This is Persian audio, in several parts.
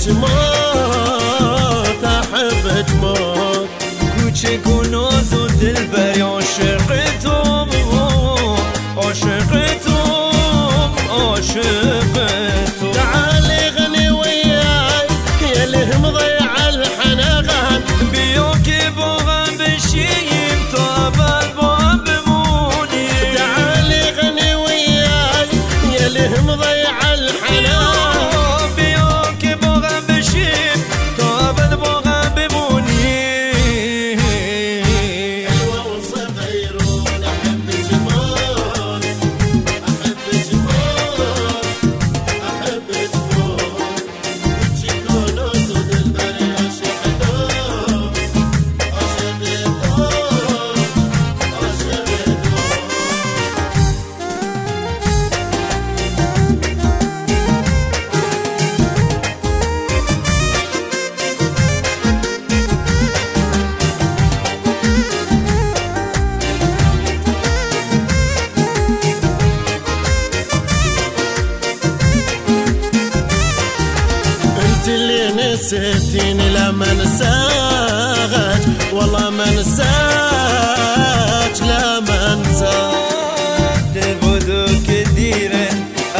موت أحبك موت کوچک و ناز و دلبری عاشقتم عاشقتم تعالي غني وياي يا له مضيع الحنغان بيا که با غم بشیم تا ابد با هم بمونیم تعالي غني وياي يا له مضيع الحنان بيا که با غم بشیم تا ابد با غم بمونیم حلوة وصغيرون أحبك موت أحبك موت أحبك موت تكون أسود البري عشقتهم انت اللي نسيتيني لا ما نساك والله ما نساك لا ما نساك دل بودو که دیره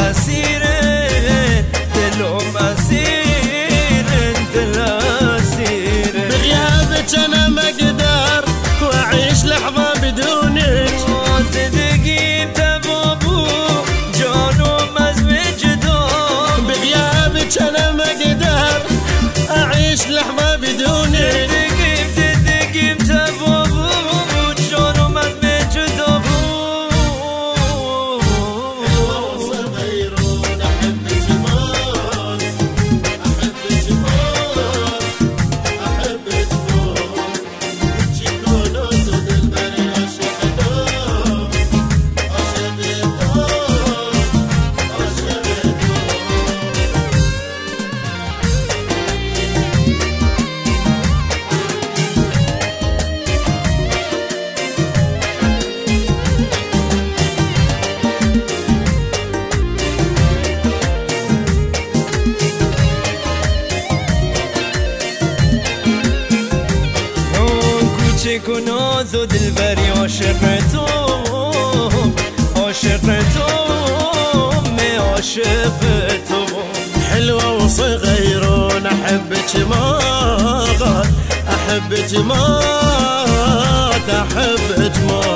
اسیره دلم اسیره دل اسیره بغيابك انا ما اقدر واعيش لحظه بدونك زندگی تبابو جانم از وجدان بغيابك انا ما اقدر اعيش لحظه بدونك زندگی تبابو جانم از وجدان صغيرون احبك موت احبك موت احبك موت تكون اسود البري عشقتهم کوچک و ناز و دلبری عاشقتم عاشقتم حلوة وصغيرون أحبك موت أحبك موت أحبك موت